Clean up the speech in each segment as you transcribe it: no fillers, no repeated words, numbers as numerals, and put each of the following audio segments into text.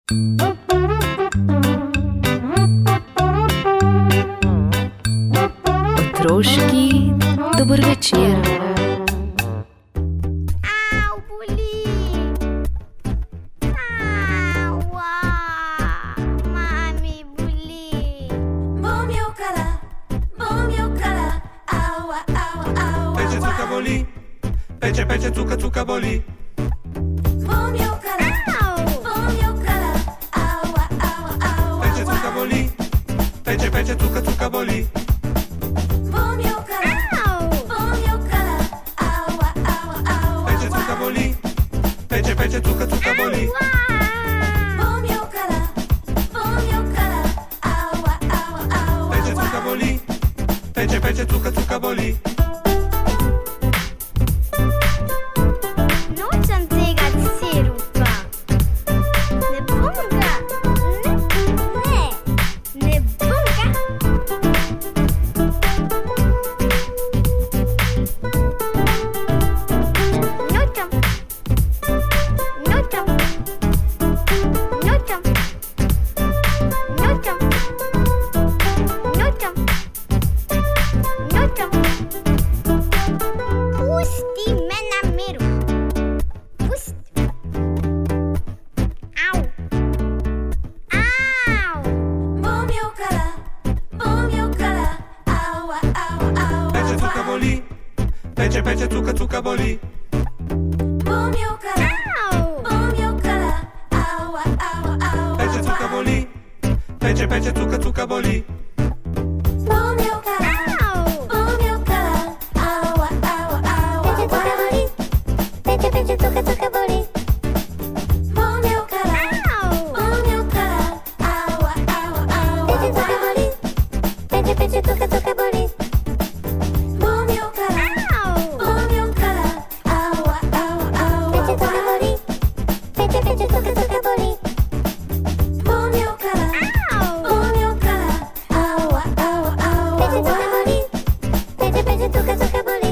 Otroški dober večer. Au, boli. Aua, mami boli. Bom jokala, aua, aua, aua. Peče cuka boli, peče cuka, cuka boli. Bom jokala, aua, aua, aua. Peče cuka boli, peče cuka, cuka boli. Bom jokala, aua, aua, aua. Peče cuka boli, peče cuka, cuka boli. Bom jokala, aua, aua, aua. Peče cuka boli, peče cuka, cuka boli. Nočem tega sirupa. Ne bom ga. Ne bom ga. Nočem. Pusti me na miru. Pusti. Au. Bom jokala, aua, aua, aua. Peče cuka boli, peče cuka, cuka boli. Bom jokala, aua, aua, aua. Peče cuka boli, peče cuka, cuka boli. Bom jokala, aua, aua, aua. Peče cuka boli. Bom jokala, aua, aua, aua. Peče cuka boli. Bom jokala, aua, aua, aua. Peče cuka boli. Bom jokala, aua, aua, aua. Peče cuka boli.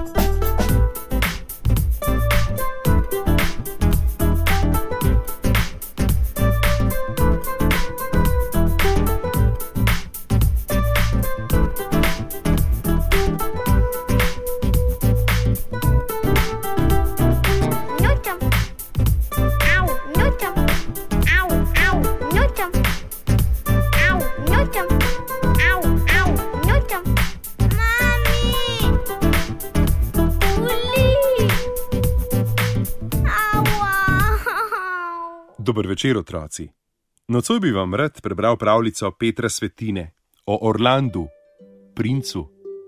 Nočem. Au, nočem. Au, nočem. Au, nočem. Au, nočem. Mami. Boli. Aua. Dober večer, otroci. Nocoj bi vam rad prebral pravljico Petra Svetine o Orlandu, princu.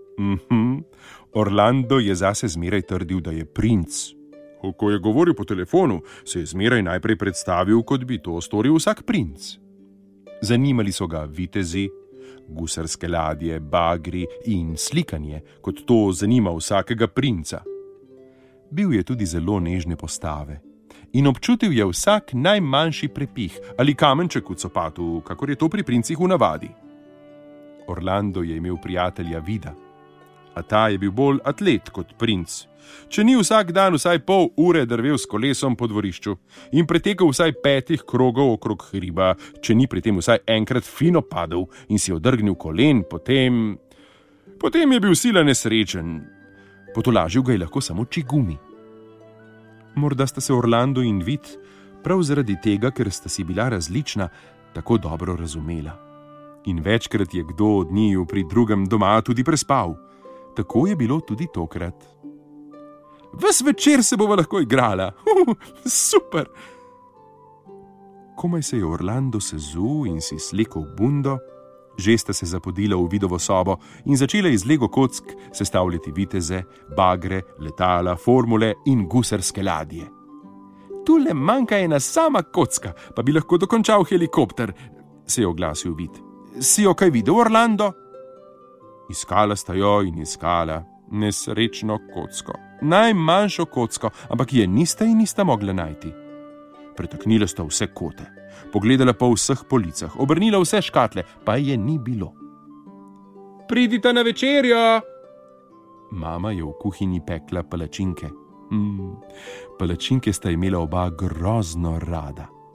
Orlando je zase zmeraj trdil, da je princ. Ko je govoril po telefonu, se je zmeraj najprej predstavil, kot bi to storil vsak princ. Zanimali so ga vitezi, gusarske ladje, bagri in slikanje, kot to zanima vsakega princa. Bil je tudi zelo nežne postave in občutil je vsak najmanjši prepih ali kamenček v copatu, kakor je to pri princih v navadi. Orlando je imel prijatelja Vida, a ta je bil bolj atlet kot princ. Če ni vsak dan vsaj pol ure drvel s kolesom po dvorišču in pretekel vsaj 5 krogov okrog hriba, če ni pri tem vsaj enkrat fino padel in si odrgnil kolen, potem je bil sila nesrečen. Potolažil ga je lahko samo čigumi. Morda sta se Orlando in Vid prav zaradi tega, ker sta si bila različna, tako dobro razumela. In večkrat je kdo od njiju pri drugem doma tudi prespal. Tako je bilo tudi tokrat. Ves večer se bova lahko igrala. Super! Komaj se je Orlando sezul in si slekel bundo, že sta se zapodila v Vidovo sobo in začela iz Lego kock sestavljati viteze, bagre, letala, formule in gusarske ladje. Tule manjka ena sama kocka, pa bi lahko dokončal helikopter, se je oglasil Vid. Si jo kaj videl, Orlando? Iskala sta jo in iskala nesrečno kocko. Najmanjšo kocko, ampak je nista mogla najti. Pretaknila sta vse kote, pogledala po vseh policah, obrnila vse škatle, pa je ni bilo. Pridite na večerjo! Mama je v kuhinji pekla palačinke. Palačinke sta imela oba grozno rada.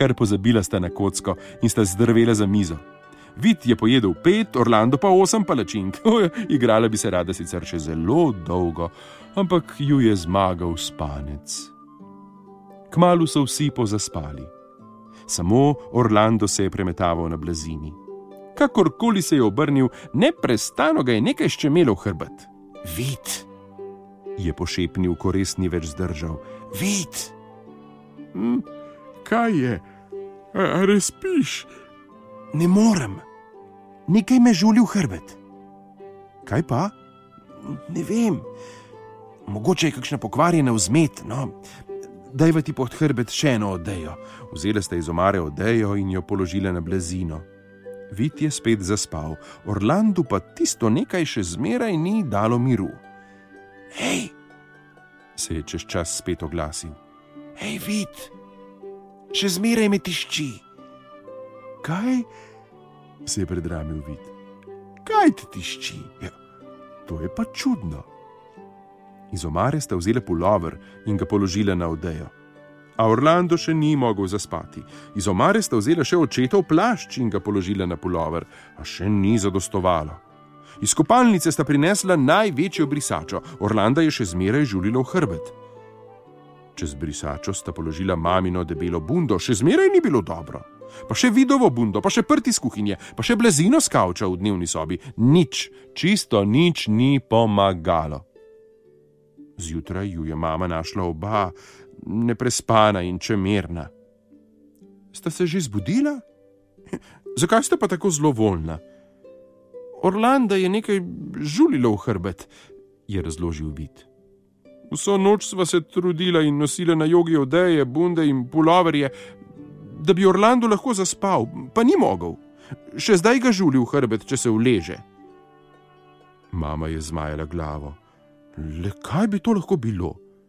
kar pozabila sta na kocko in sta zdrvela za mizo. Vid je pojedel 5, Orlando pa 8 palačink. Igrala bi se rada sicer še zelo dolgo, ampak ju je zmagal spanec. Kmalu so vsi pozaspali. Samo Orlando se je premetaval na blazini. Kakorkoli se je obrnil, neprestano ga je nekaj ščemelo v hrbet. Vid, je pošepnil, ko res ni več zdržal. Vid! Kaj je? A res spiš? Ne morem. Nekaj me žuli v hrbet. Kaj pa? Ne vem. Mogoče je kakšna pokvarjena vzmet, no. Dajva ti pod hrbet še eno odejo. Vzela sta iz omare odejo in jo položila na blazino. Vid je spet zaspal, Orlandu pa tisto nekaj še zmeraj ni dalo miru. Hej, se je čez čas spet oglasil. Hej, Vid, še zmeraj me tišči. Kaj? Se je predramil Vid. Kaj te tišči? Ja, to je pa čudno. Iz omare sta vzela pulover in ga položila na odejo. A Orlando še ni mogel zaspati. Iz omare sta vzela še očetov plašč in ga položila na pulover, a še ni zadostovalo. Iz kopalnice sta prinesla največjo brisačo, Orlanda je še zmeraj žulilo v hrbet. Čez brisačo sta položila mamino debelo bundo, še zmeraj ni bilo dobro. Pa še Vidovo bundo, pa še prti z kuhinje, pa še blazino s kavča v dnevni sobi. Nič, čisto nič ni pomagalo. Zjutraj ju je mama našla oba, neprespana in čemerna. Sta se že zbudila? Zakaj sta pa tako zlovoljna? Orlanda je nekaj žulilo v hrbet, je razložil Vid. Vso noč sva se trudila in nosila na jogi odeje, bunde in puloverje, da bi Orlando lahko zaspal, pa ni mogel. Še zdaj ga žuli v hrbet, če se uleže. Mama je zmajala glavo. Le kaj bi to lahko bilo?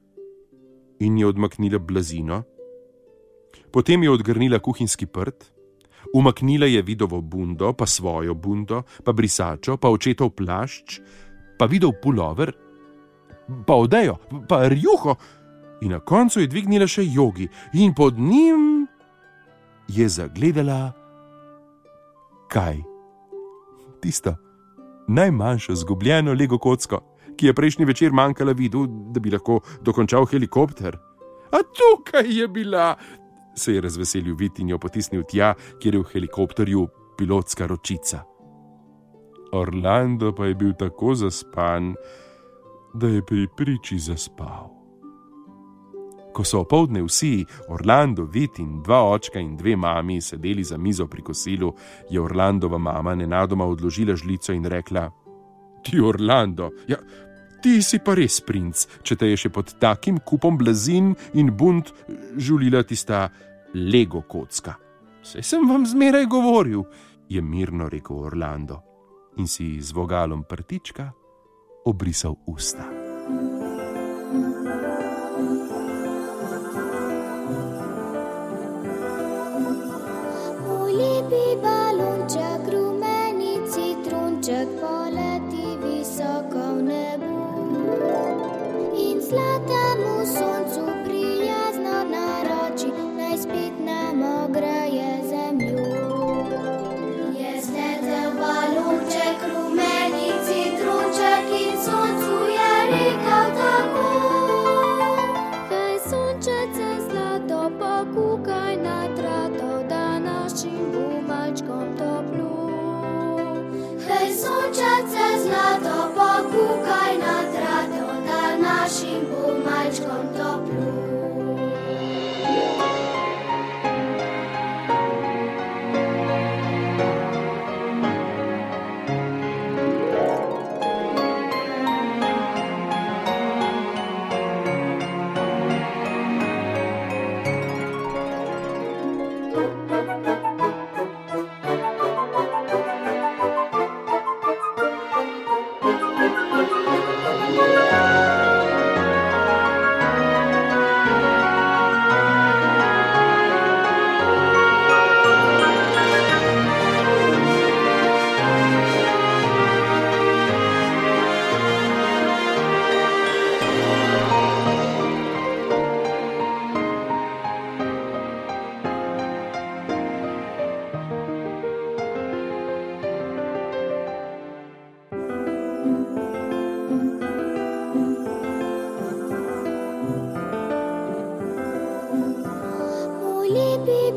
In je odmaknila blazino, potem je odgrnila kuhinjski prt, umaknila je Vidovo bundo, pa svojo bundo, pa brisačo, pa očetov plašč, pa Vidov pulover, pa odejo, pa rjuho in na koncu je dvignila še jogi in pod njim je zagledala kaj? Tisto najmanjšo zgubljeno Lego kocko, ki je prejšnji večer manjkala Vidu, da bi lahko dokončal helikopter. A tukaj je bila, se je razveselil Vid in jo potisnil tja, kjer je v helikopterju pilotska ročica. Orlando pa je bil tako zaspan, da je pri priči zaspal. Ko so opoldne vsi, Orlando, Vid in 2 očka in 2 mami sedeli za mizo pri kosilu, je Orlandova mama nenadoma odložila žlico in rekla: Ti, Orlando, ja, ti si pa res princ, če te je še pod takim kupom blazin in bund žulila tista Lego kocka. Saj sem vam zmeraj govoril, je mirno rekel Orlando in si z vogalom prtička obrisal usta. Lepi balonček, rumeni citronček, poleti visoko v nebu in zlatemu soncu prijazno naroči, naj spet nam ogreje zemljo. Je zletel balonček, rumeni citronček in soncu je rekel tako: Hej, sončece zlato, pokukaj na trato, da našim bumalčkom toplo. Hej, sončece zlato, pokukaj na trato, da našim bumalčkom toplo.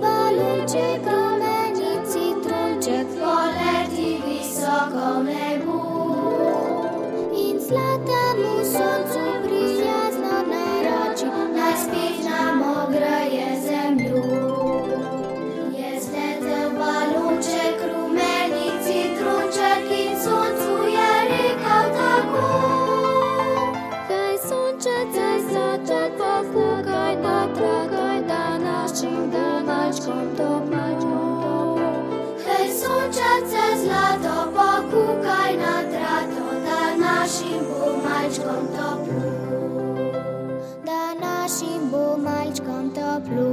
balonček, rumeni citronček poleti visoko v nebu. In zlatemu soncu prijazno naroči, naj spet nam ogreje zemlju. Je zletel balonček, rumeni citronček in soncu je rekel tako. Hej sončece, zlato pokukaj na tragaj, da našim malčkom toplo. Hej sončece, zlato pokukaj na trato, da našim bo malčkom toplo. Da našim bo malčkom toplo.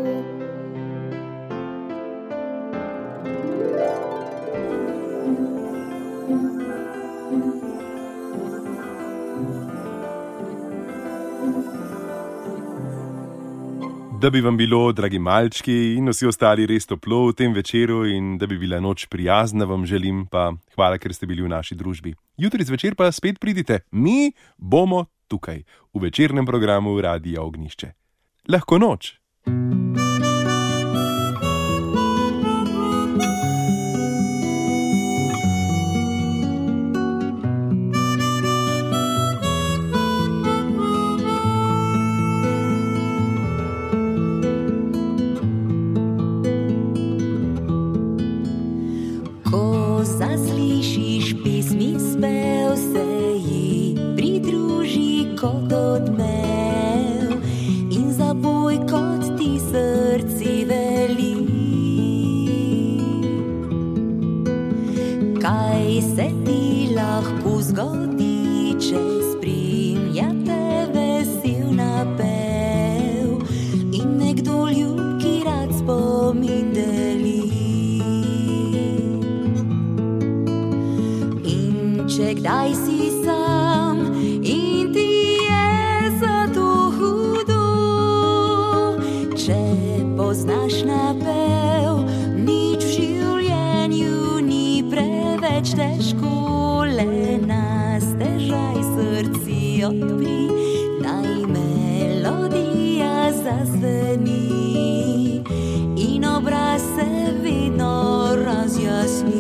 Da bi vam bilo, dragi malčki in vsi ostali, res toplo v tem večeru in da bi bila noč prijazna, vam želim, pa hvala, ker ste bili v naši družbi. Jutri zvečer pa spet pridite, mi bomo tukaj, v večernem programu Radia Ognjišče. Lahko noč! Zaslišiš pesmi spev, se ji pridruži kot odmev in zaboj kot ti srci veli. Kaj se ti lahko zgodi, če spremlja te vesel napev in nekdo ljubki rad spomin deli. Če kdaj si sam in ti je zato hudo, če poznaš napev, nič v življenju ni preveč težko, le na stežaj srci odpri, naj melodija zazveni in obraz se vedno razjasni.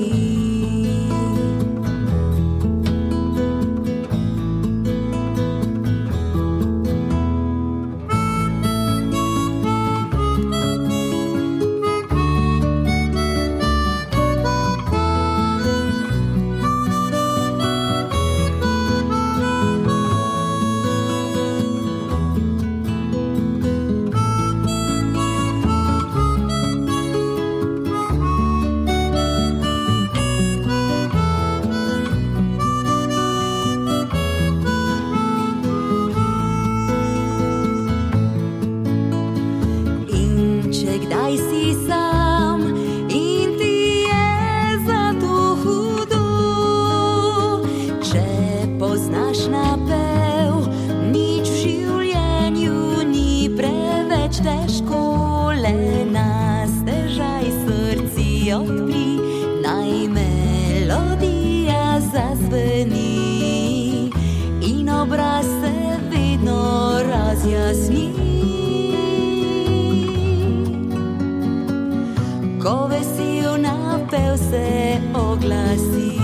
Ko vesel napev se oglasi.